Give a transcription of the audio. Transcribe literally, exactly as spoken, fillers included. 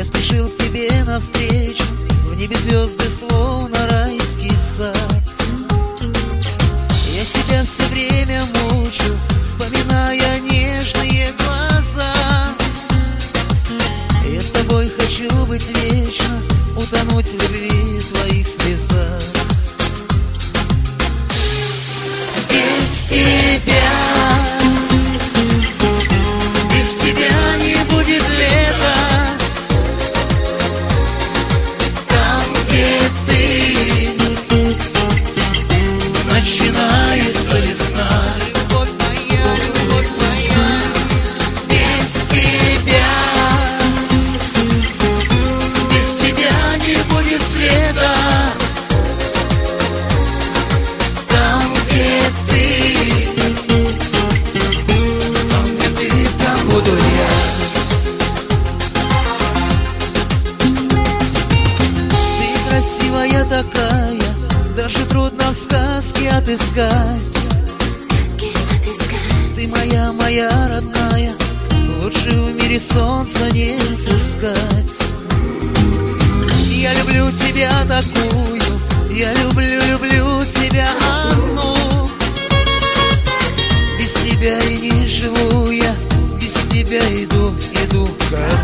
Я спешил к тебе навстречу, в небе звезды, словно райский сад. Я себя все время мучил, вспоминая нежные глаза. Я с тобой хочу быть вечно, утонуть в любви твоих слезах. Без тебя, без тебя не будет лета. Там, где ты, начинается весна. Любовь моя, любовь моя. Без тебя, без тебя не будет света. Там, где ты, там, где ты, там буду я. Ты красивая такая, даже трудно в сказке отыскать. Сказки отыскать. Ты моя, моя родная, лучше в мире солнца не сыскать. Я люблю тебя такую, я люблю, люблю тебя одну. Без тебя и не живу я, без тебя иду, иду ко